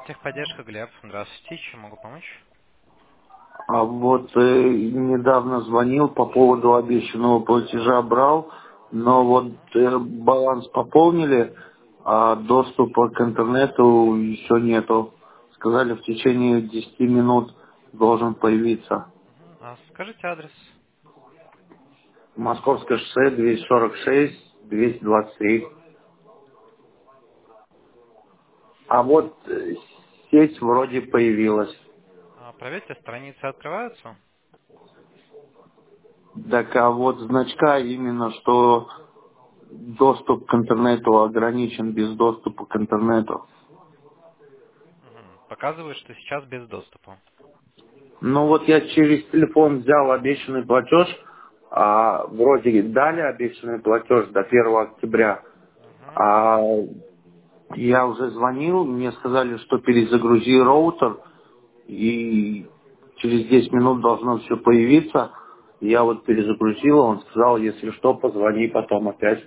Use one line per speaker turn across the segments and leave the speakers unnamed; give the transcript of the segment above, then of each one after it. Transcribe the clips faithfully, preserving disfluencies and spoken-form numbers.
Техподдержка, Глеб. Здравствуйте, чем могу помочь?
А вот э, недавно звонил по поводу обещанного платежа брал, но вот
Мгм.
э, баланс пополнили, а доступа к интернету еще нету. Сказали, в течение десяти минут должен появиться.
Мгм. А скажите адрес.
Московское шоссе двести сорок шесть, двести двадцать три. А вот э, сеть вроде появилась.
А, проверьте, страницы открываются.
Так а вот значка именно, что доступ к интернету ограничен без доступа к интернету.
Мгм. Показывает, что сейчас без доступа.
Ну вот я через телефон взял обещанный платеж, а вроде дали обещанный платеж до первого октября,
Мгм.
а я уже звонил, мне сказали, что перезагрузи роутер, и через десять минут должно все появиться. Я вот перезагрузил, он сказал, если что, позвони потом опять.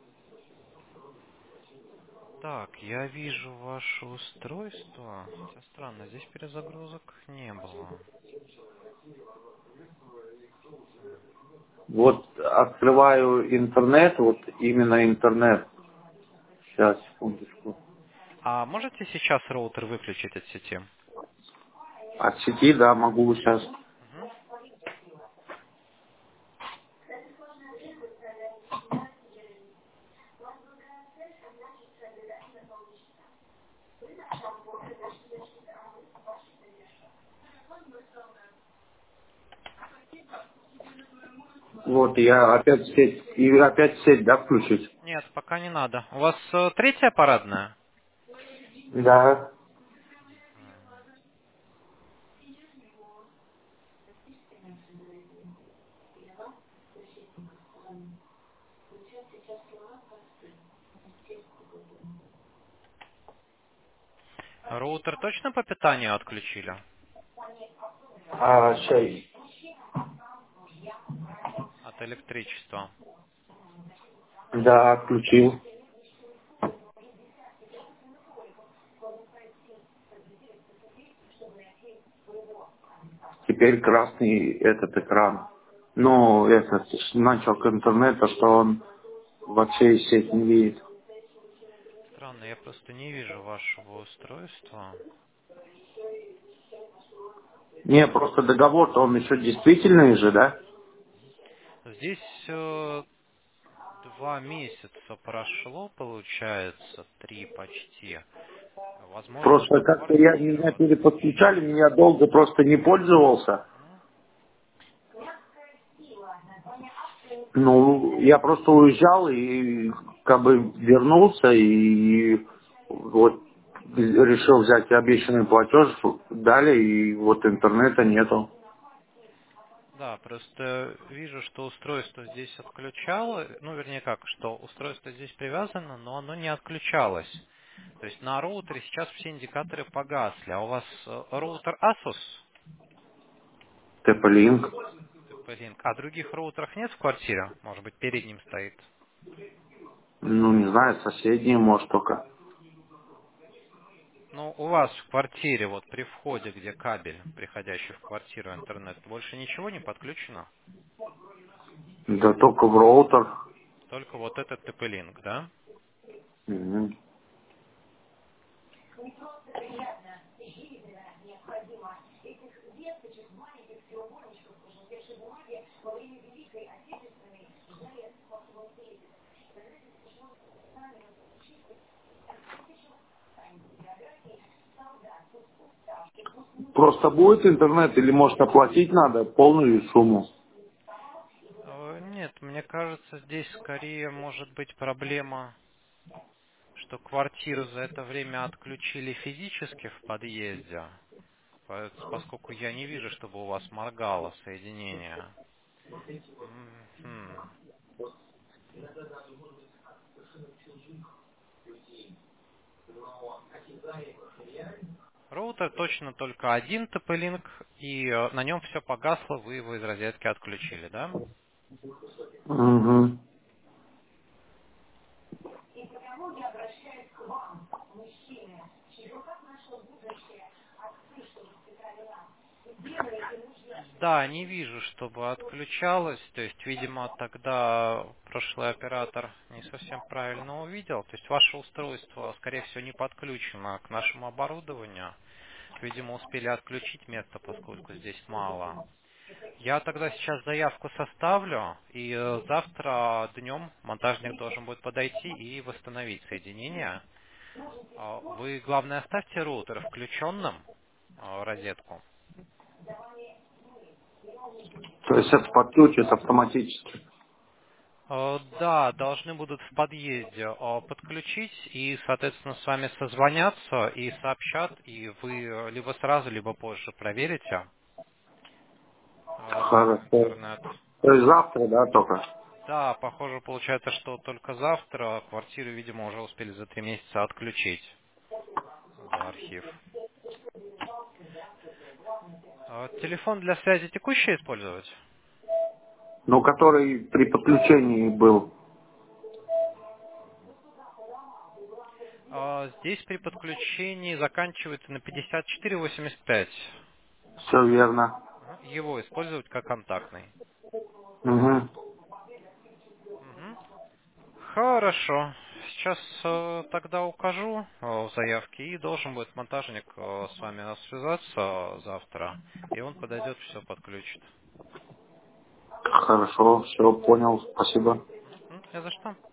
Так, я вижу ваше устройство. Хотя странно, здесь перезагрузок не было.
Вот открываю интернет, вот именно интернет. Сейчас, секундочку.
А можете сейчас роутер выключить от сети?
От сети, да, могу сейчас.
Мгм.
Вот я опять сеть, и опять сеть, да, включить?
Нет, пока не надо. У вас э, третья парадная?
Да.
Роутер точно по питанию отключили?
А, сейчас.
От электричества.
Да, отключил. Теперь красный этот экран. Ну, этот значок интернета, что он вообще сеть не видит.
Странно, я просто не вижу вашего устройства.
Не, просто договор-то он еще действительный же, да?
Здесь э, два месяца прошло, получается, три почти. Возможно,
Просто
что
как-то я
квартира
меня переподключали,
отключила.
меня долго просто не пользовался.
Мгм.
Ну, я просто уезжал и как бы вернулся и вот решил взять обещанный платеж, дали, и вот интернета нету.
Да, просто вижу, что устройство здесь отключало, ну, вернее как, что устройство здесь привязано, но оно не отключалось. То есть на роутере сейчас все индикаторы погасли, а у вас э, роутер Asus,
Тэп-линк.
ти пи-Link, а других роутеров нет в квартире? Может быть, перед ним стоит?
Ну, не знаю, соседние, может, только.
Ну, у вас в квартире, вот при входе, где кабель, приходящий в квартиру интернет, больше ничего не подключено?
Да только в роутер.
Только вот этот ти пи-Link, да?
Мгм. Просто будет интернет или, может, оплатить надо полную сумму?
Э, Нет, мне кажется, здесь скорее может быть проблема, что квартиру за это время отключили физически в подъезде, по- поскольку я не вижу, чтобы у вас моргало соединение. Мгм. Роутер точно только один ти пи-Link, и э, на нем все погасло, вы его из розетки отключили, да?
Угу.
Да, не вижу, чтобы отключалось. То есть, видимо, тогда прошлый оператор не совсем правильно увидел. То есть, ваше устройство, скорее всего, не подключено к нашему оборудованию. Видимо, успели отключить место, поскольку здесь мало. Я тогда сейчас заявку составлю, и э, завтра днем монтажник должен будет подойти и восстановить соединение. А Вы, главное, оставьте роутер включенным, э, розетку.
То есть это подключит автоматически.
Э, Да, должны будут в подъезде э, подключить и, соответственно, с вами созвонятся и сообщат, и вы э, либо сразу, либо позже проверите э,
Хорошо.
интернет.
То есть завтра, да, только?
Да, похоже, получается, что только завтра квартиру, видимо, уже успели за три месяца отключить за архив. А телефон для связи текущий использовать?
Ну, который при подключении был.
А здесь при подключении заканчивается на пятьдесят четыре восемьдесят пять.
Все верно.
Ага, его использовать как контактный.
Угу.
Мгм. Хорошо. Сейчас э, тогда укажу э, в заявке, и должен будет монтажник э, с вами связаться э, завтра, и он подойдет, все подключит.
Хорошо, все понял, спасибо.
Мгм. Не за что.